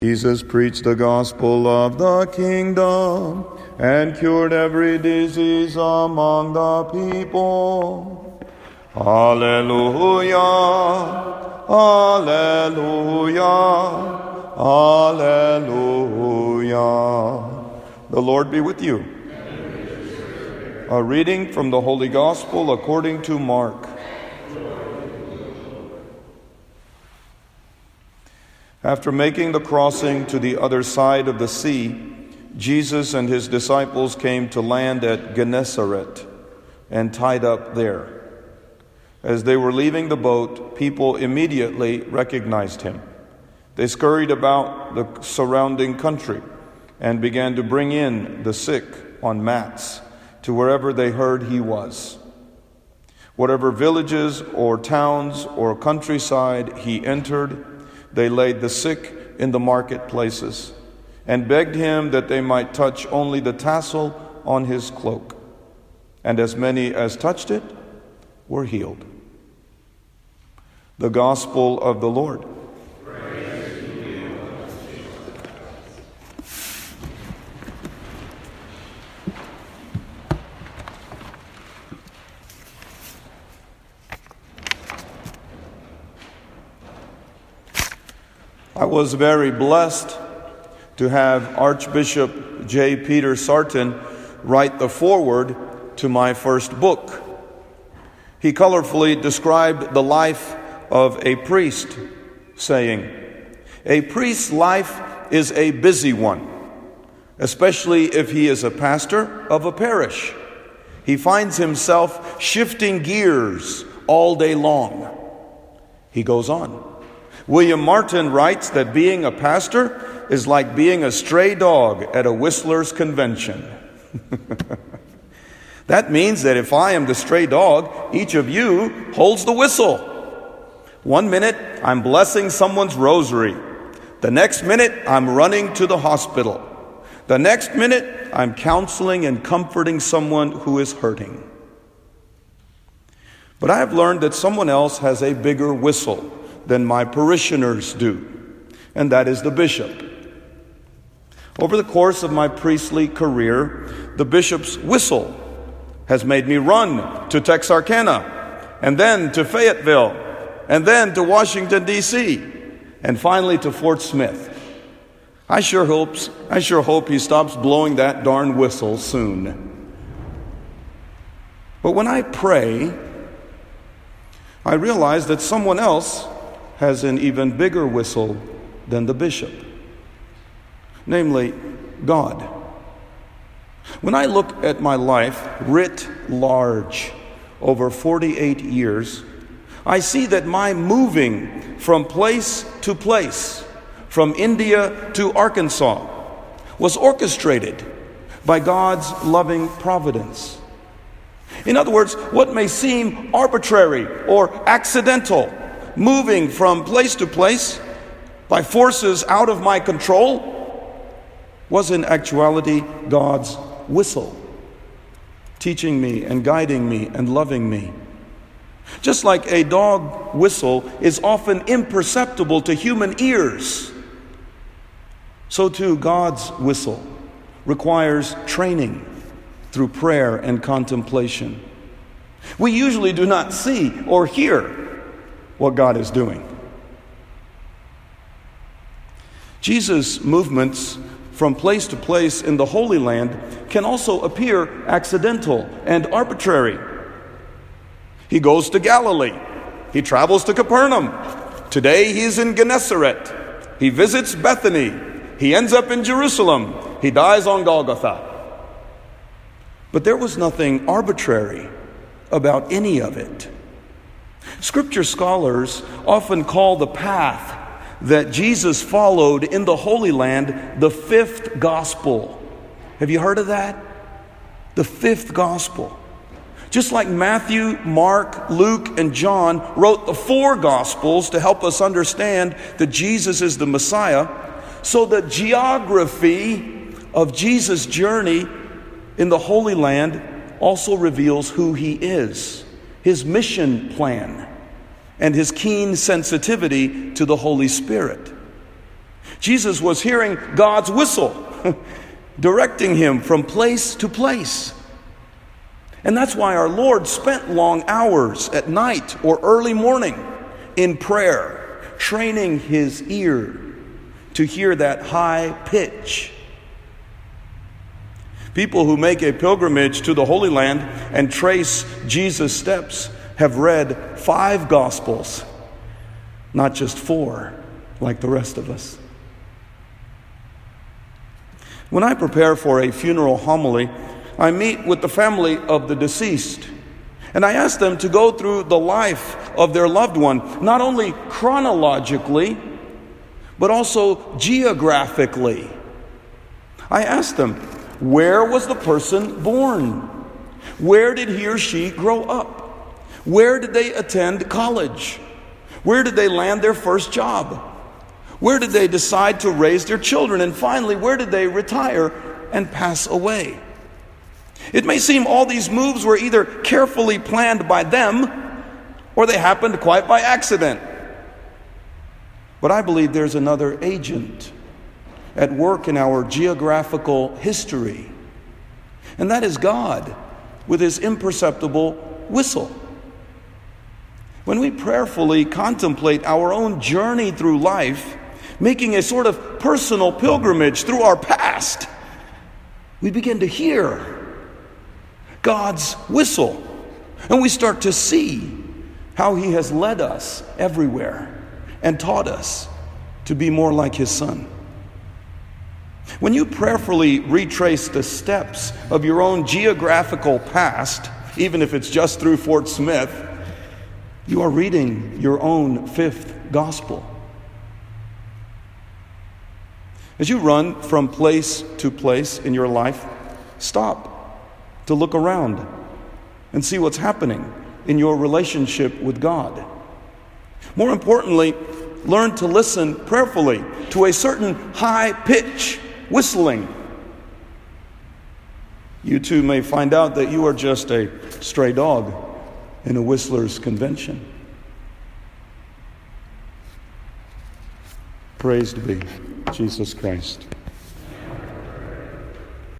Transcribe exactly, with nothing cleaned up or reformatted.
Jesus preached the gospel of the kingdom and cured every disease among the people. Hallelujah, hallelujah, hallelujah. The Lord be with you. A reading from the Holy Gospel according to Mark. After making the crossing to the other side of the sea, Jesus and his disciples came to land at Gennesaret and tied up there. As they were leaving the boat, people immediately recognized him. They scurried about the surrounding country and began to bring in the sick on mats to wherever they heard he was. Whatever villages or towns or countryside he entered, they laid the sick in the marketplaces and begged him that they might touch only the tassel on his cloak. And as many as touched it were healed. The Gospel of the Lord. Praise to you, I was very blessed to have Archbishop J. Peter Sarton write the foreword to my first book. He colorfully described the life of a priest, saying, "A priest's life is a busy one, especially if he is a pastor of a parish. He finds himself shifting gears all day long." He goes on. William Martin writes that being a pastor is like being a stray dog at a whistler's convention. That means that if I am the stray dog, each of you holds the whistle. One minute, I'm blessing someone's rosary. The next minute, I'm running to the hospital. The next minute, I'm counseling and comforting someone who is hurting. But I have learned that someone else has a bigger whistle than my parishioners do, and that is the bishop. Over the course of my priestly career, the bishop's whistle has made me run to Texarkana, and then to Fayetteville, and then to Washington, D C, and finally to Fort Smith. I sure hopes, I sure hope he stops blowing that darn whistle soon. But when I pray, I realize that someone else has an even bigger whistle than the bishop, namely God. When I look at my life writ large over forty-eight years, I see that my moving from place to place, from India to Arkansas, was orchestrated by God's loving providence. In other words, what may seem arbitrary or accidental, moving from place to place by forces out of my control, was in actuality God's whistle, teaching me and guiding me and loving me. Just like a dog whistle is often imperceptible to human ears, so too God's whistle requires training through prayer and contemplation. We usually do not see or hear what God is doing. Jesus' movements from place to place in the Holy Land can also appear accidental and arbitrary. He goes to Galilee. He travels to Capernaum. Today he's in Gennesaret. He visits Bethany. He ends up in Jerusalem. He dies on Golgotha. But there was nothing arbitrary about any of it. Scripture scholars often call the path that Jesus followed in the Holy Land the fifth gospel. Have you heard of that? The fifth gospel. Just like Matthew, Mark, Luke, and John wrote the four gospels to help us understand that Jesus is the Messiah, so the geography of Jesus' journey in the Holy Land also reveals who he is, his mission plan, and his keen sensitivity to the Holy Spirit. Jesus was hearing God's whistle, directing him from place to place. And that's why our Lord spent long hours at night or early morning in prayer, training his ear to hear that high pitch. People who make a pilgrimage to the Holy Land and trace Jesus' steps have read five Gospels, not just four, like the rest of us. When I prepare for a funeral homily, I meet with the family of the deceased, and I ask them to go through the life of their loved one, not only chronologically, but also geographically. I ask them, where was the person born? Where did he or she grow up? Where did they attend college? Where did they land their first job? Where did they decide to raise their children? And finally, where did they retire and pass away? It may seem all these moves were either carefully planned by them or they happened quite by accident. But I believe there's another agent at work in our geographical history, and that is God with his imperceptible whistle. When we prayerfully contemplate our own journey through life, making a sort of personal pilgrimage through our past, we begin to hear God's whistle, and we start to see how he has led us everywhere and taught us to be more like his Son. When you prayerfully retrace the steps of your own geographical past, even if it's just through Fort Smith, you are reading your own fifth gospel. As you run from place to place in your life, stop to look around and see what's happening in your relationship with God. More importantly, learn to listen prayerfully to a certain high pitch whistling. You too may find out that you are just a stray dog in a whistler's convention. Praised be Jesus Christ.